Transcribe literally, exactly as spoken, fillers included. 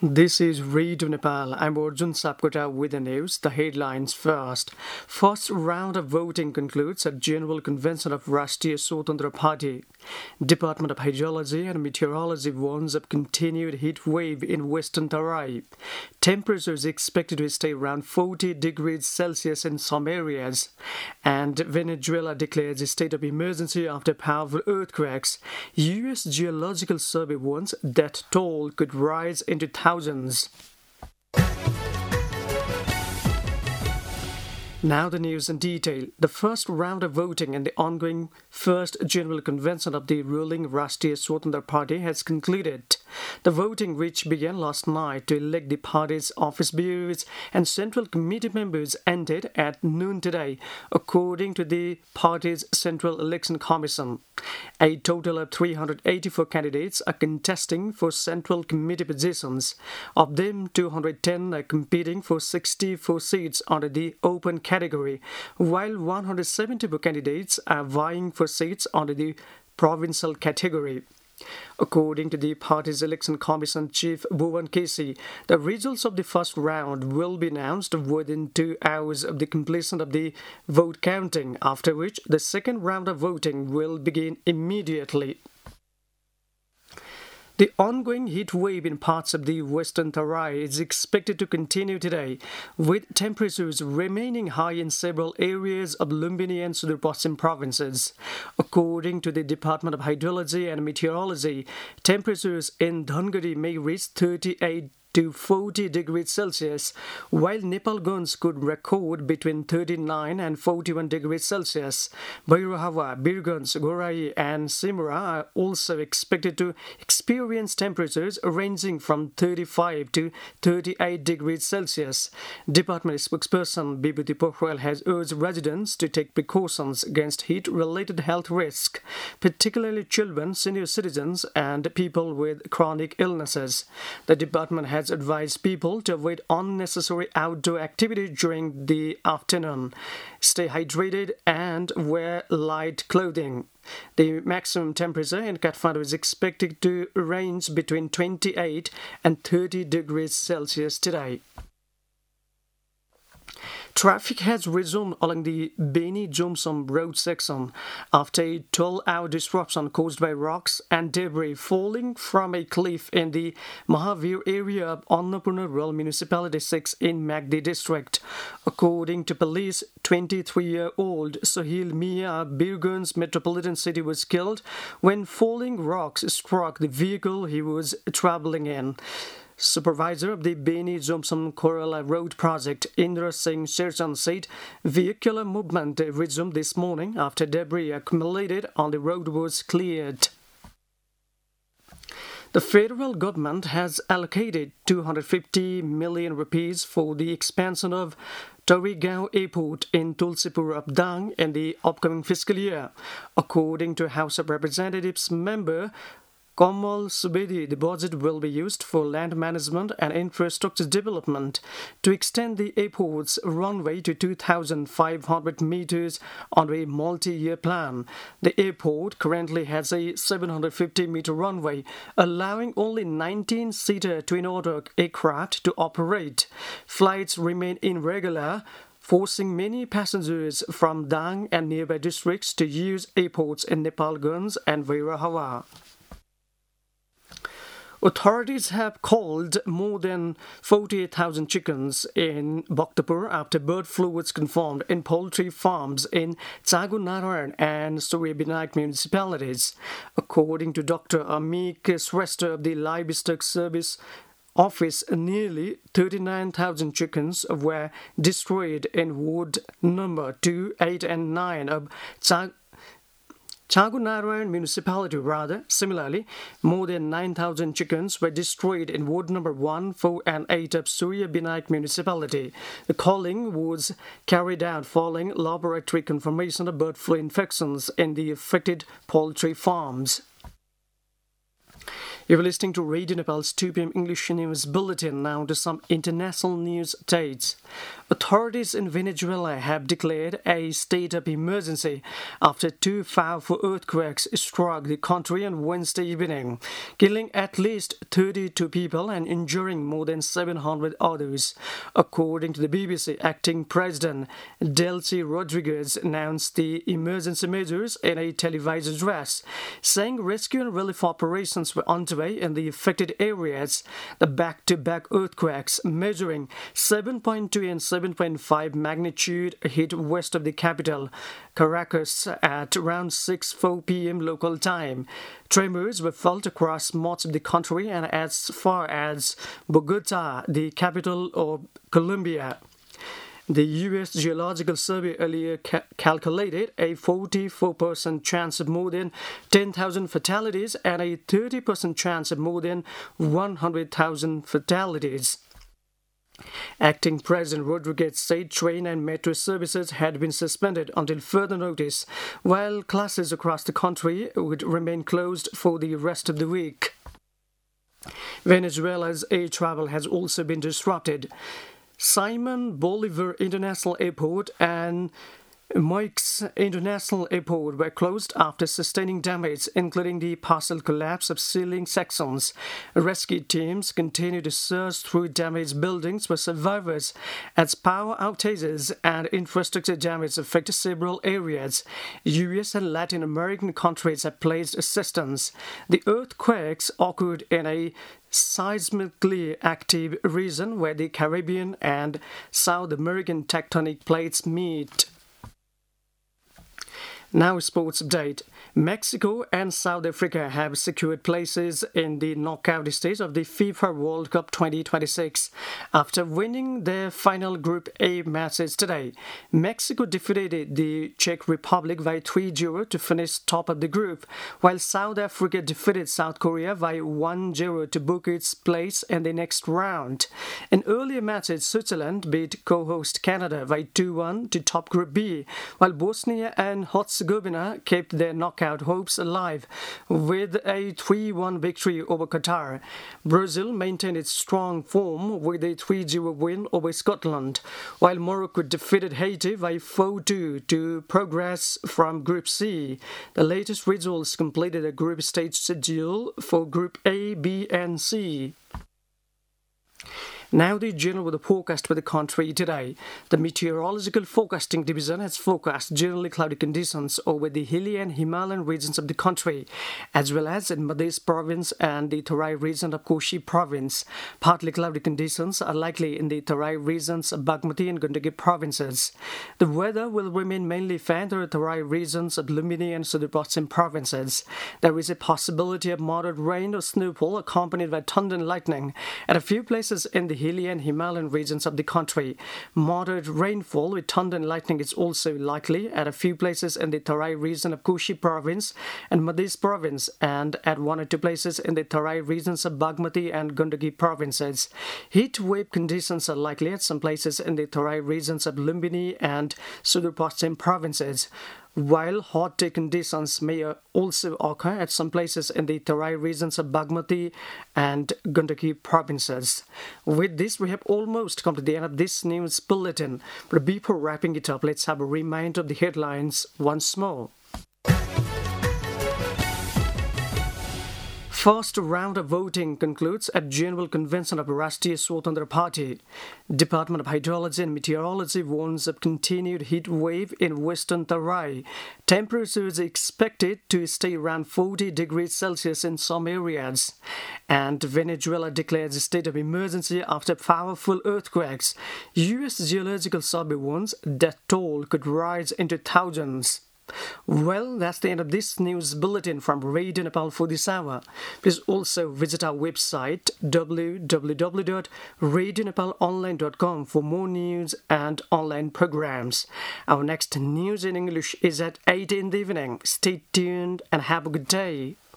This is Radio Nepal. I'm Arjun Sapkota with the news. The headlines first. First round of voting concludes at General Convention of Rashtriya Swatantra Party. Department of Hydrology and Meteorology warns of continued heat wave in Western Tarai. Temperature is expected to stay around forty degrees Celsius in some areas. And Venezuela declares a state of emergency after powerful earthquakes. U S Geological Survey warns that toll could rise into thousands. Now the news in detail. The first round of voting in the ongoing first general convention of the ruling Rashtriya Swatantra Party has concluded. The voting, which began last night to elect the party's office bearers and central committee members, ended at noon today, according to the party's Central Election Commission. A total of three hundred eighty-four candidates are contesting for central committee positions. Of them, two hundred ten are competing for sixty-four seats under the open category, while one hundred seventy-four candidates are vying for seats under the provincial category. According to the party's election commission chief Bhuvan Kesi, the results of the first round will be announced within two hours of the completion of the vote counting, after which the second round of voting will begin immediately. The ongoing heat wave in parts of the Western Tarai is expected to continue today, with temperatures remaining high in several areas of Lumbini and Sudur Paschim provinces. According to the Department of Hydrology and Meteorology, temperatures in Dhangari may reach thirty-eight to forty degrees Celsius, while Nepalganj could record between thirty-nine and forty-one degrees Celsius. Bhairahawa, Birganj, Gorai and Simra are also expected to experience temperatures ranging from thirty-five to thirty-eight degrees Celsius. Department spokesperson Bibhuti Pokhral has urged residents to take precautions against heat-related health risks, particularly children, senior citizens and people with chronic illnesses. The department has advised people to avoid unnecessary outdoor activity during the afternoon, stay hydrated and wear light clothing. The maximum temperature in Kathmandu is expected to range between twenty-eight and thirty degrees Celsius today. Traffic has resumed along the Beni Jomsom road section after a twelve-hour disruption caused by rocks and debris falling from a cliff in the Mahavir area of Annapurna Rural Municipality six in Magdi district. According to police, twenty-three-year-old Sohil Mia Birganj Metropolitan City was killed when falling rocks struck the vehicle he was traveling in. Supervisor of the Beni Jomsom Korala Road Project, Indra Singh Sherchan, said vehicular movement resumed this morning after debris accumulated on the road was cleared. The federal government has allocated two hundred fifty million rupees for the expansion of Tarigaon Airport in Tulsipur of Dang in the upcoming fiscal year. According to House of Representatives member Kamal Subedi, the budget will be used for land management and infrastructure development to extend the airport's runway to two thousand five hundred meters under a multi-year plan. The airport currently has a seven hundred fifty meter runway, allowing only nineteen-seater twin-otter aircraft to operate. Flights remain irregular, forcing many passengers from Dang and nearby districts to use airports in Nepalganj and Bhairahawa. Authorities have culled more than forty-eight thousand chickens in Bhaktapur after bird flu was confirmed in poultry farms in Chagunarayan and Surya Binayak municipalities. According to Doctor Amik Shrestha of the Livestock Service Office, nearly thirty-nine thousand chickens were destroyed in ward number two, eight and nine of Chag Chagunarayan municipality rather. Similarly, more than nine thousand chickens were destroyed in ward number one, four and eight of Surya Binayak municipality. The culling was carried out following laboratory confirmation of bird flu infections in the affected poultry farms. You're listening to Radio Nepal's two p m English News Bulletin. Now to some international news updates. Authorities in Venezuela have declared a state of emergency after two powerful earthquakes struck the country on Wednesday evening, killing at least thirty-two people and injuring more than seven hundred others. According to the B B C, acting President Delcy Rodriguez announced the emergency measures in a televised address, saying rescue and relief operations were underway in the affected areas. The back-to-back earthquakes measuring seven point two and seven point five magnitude hit west of the capital, Caracas, at around six oh four p.m. local time. Tremors were felt across much of the country and as far as Bogota, the capital of Colombia. The U S Geological Survey earlier ca- calculated a forty-four percent chance of more than ten thousand fatalities and a thirty percent chance of more than one hundred thousand fatalities. Acting President Rodriguez said train and metro services had been suspended until further notice, while classes across the country would remain closed for the rest of the week. Venezuela's air travel has also been disrupted. Simon Bolivar International Airport and Moix International Airport were closed after sustaining damage, including the partial collapse of ceiling sections. Rescue teams continue to search through damaged buildings for survivors as power outages and infrastructure damage affect several areas. U S and Latin American countries have pledged assistance. The earthquakes occurred in a seismically active region where the Caribbean and South American tectonic plates meet. Now, sports update. Mexico and South Africa have secured places in the knockout stage of the FIFA World Cup twenty twenty-six after winning their final Group A matches today. Mexico defeated the Czech Republic by three zero to finish top of the group, while South Africa defeated South Korea by one zero to book its place in the next round. In earlier matches, Switzerland beat co-host Canada by two one to top Group B, while Bosnia and Herzegovina kept their knockout hopes alive with a three one victory over Qatar. Brazil maintained its strong form with a three zero win over Scotland, while Morocco defeated Haiti by four two to progress from Group C. The latest results completed a group stage schedule for Group A, B, and C. Now the general weather forecast for the country today. The Meteorological Forecasting Division has forecast generally cloudy conditions over the hilly and Himalayan regions of the country, as well as in Madhya Province and the Terai region of Koshi Province. Partly cloudy conditions are likely in the Terai regions of Bagmati and Gandaki provinces. The weather will remain mainly fair in the Terai regions of Lumbini and Sudurpasim provinces. There is a possibility of moderate rain or snowfall accompanied by thunder and lightning at a few places in the hilly and Himalayan regions of the country. Moderate rainfall with thunder and lightning is also likely at a few places in the Terai region of Koshi Province and Madhya Province, and at one or two places in the Terai regions of Bagmati and Gandaki provinces. Heat wave conditions are likely at some places in the Terai regions of Lumbini and Sudurpasim provinces, while hot day conditions may also occur at some places in the Terai regions of Bagmati and Gandaki provinces. With this, we have almost come to the end of this news bulletin. But before wrapping it up, let's have a reminder of the headlines once more. First round of voting concludes at General Convention of Rashtriya Swatantra Party. Department of Hydrology and Meteorology warns of continued heat wave in western Terai. Temperature is expected to stay around forty degrees Celsius in some areas. And Venezuela declares a state of emergency after powerful earthquakes. U S Geological Survey warns death toll could rise into thousands. Well, that's the end of this news bulletin from Radio Nepal for this hour. Please also visit our website w w w dot radio nepal online dot com for more news and online programs. Our next news in English is at eight in the evening. Stay tuned and have a good day.